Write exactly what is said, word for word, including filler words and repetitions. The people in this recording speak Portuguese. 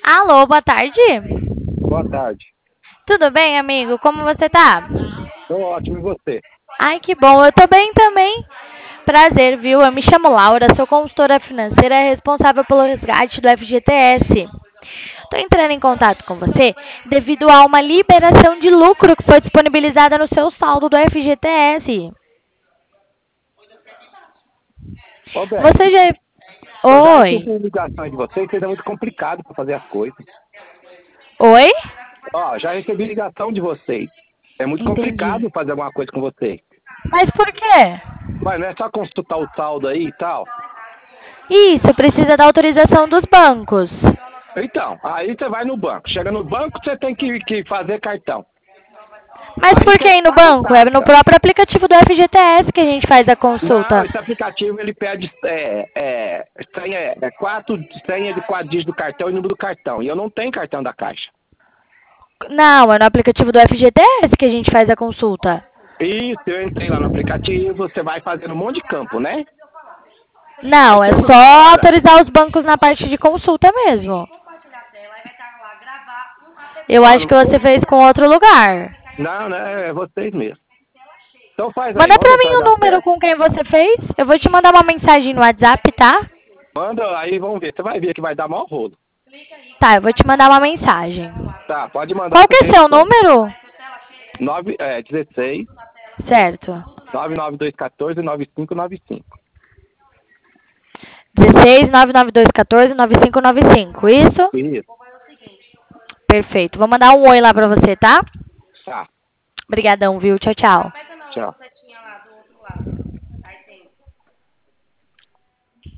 Alô, boa tarde. Boa tarde. Tudo bem, amigo? Como você tá? Tô ótimo, e você? Ai, que bom. Eu tô bem também. Prazer, viu? Eu me chamo Laura, sou consultora financeira responsável pelo resgate do F G T S. Tô entrando em contato com você devido a uma liberação de lucro que foi disponibilizada no seu saldo do F G T S. Ô, Beth, Você já... eu já Oi. recebi ligações de vocês, vocês é muito complicado para fazer as coisas. Oi? Ó, já recebi ligação de vocês. É muito Entendi. complicado fazer alguma coisa com vocês. Mas por quê? Mas não é só consultar o saldo aí e tal. Isso, precisa da autorização dos bancos. Então, aí você vai no banco. Chega no banco, você tem que, que fazer cartão. Mas Aí por que você ir no paga banco? É no taxa. próprio aplicativo do F G T S que a gente faz a Não, consulta. esse aplicativo ele pede é, é, senha, é quatro senha de quatro dígitos do cartão e número do cartão. E eu não tenho cartão da Caixa. Não, é no aplicativo do F G T S que a gente faz a consulta. Isso, eu entrei lá no aplicativo, você vai fazendo um monte de campo, né? Aí Não, é chega uma só hora. autorizar os bancos na parte de consulta mesmo. Eu Ó, acho não que você sei. fez com outro lugar. Não, né? É vocês mesmo. Então faz aí, Manda vamos pra ver se mim vai o dar número certo. com quem você fez. Eu vou te mandar uma mensagem no WhatsApp, tá? Manda aí, vamos ver. Você vai ver que vai dar maior rolo. Tá, eu vou te mandar uma mensagem. Tá, pode mandar Qual que que eu é te seu respondo. número? nove, é, dezesseis, Certo. nove nove dois um quatro, nove cinco nove cinco. dezesseis, nove nove dois um quatro, nove cinco nove cinco, isso? Isso. Perfeito. Vou mandar um oi lá pra você, tá? Tá, Obrigadão, viu? Tchau, tchau. tchau.